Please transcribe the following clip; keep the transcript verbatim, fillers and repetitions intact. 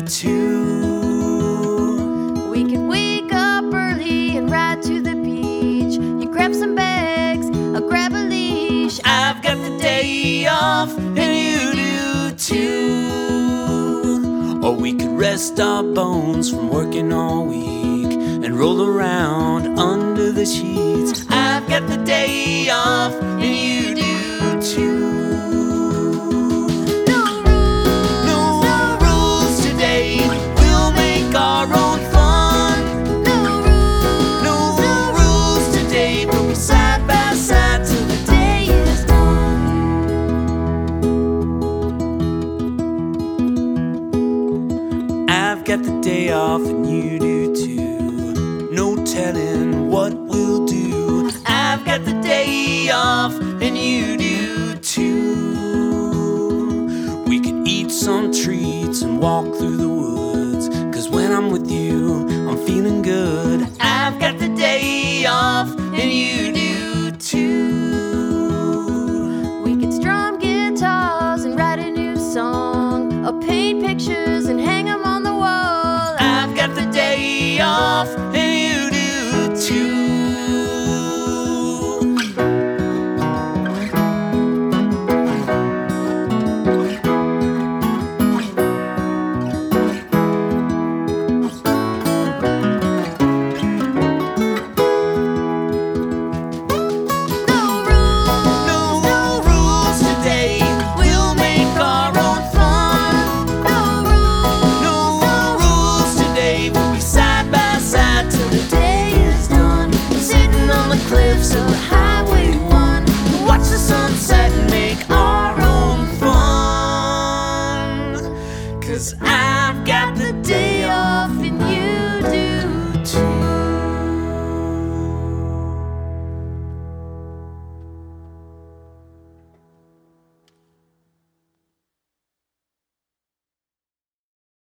too. We could wake up early and ride to the beach. You grab some bags, I'll grab a leash. I've got the day off and you do too. Or we could rest our bones from working all week and roll around under the sheets. I've got the day off and you do too. No rules, No rules today, we'll make our own fun. no rules, No rules today, we'll be side by side till the day is done. I've got the day off and you do too. No telling what we'll do. I've got the day off and you do too. We could eat some treats and walk through the woods, 'cause when I'm with you, I'm feeling good. I've got the day off and you do too. we could strum guitars and write a new song. I'll paint pictures and hang them on the wall. I've got the day off and you do too. No rules, No rules today, we'll make our own fun. no rules, No rules today, we'll be side by side till the day is done. Sitting on the cliffs of Highway one, watch the sunset and make our own fun. 'Cause I've got the day off off and you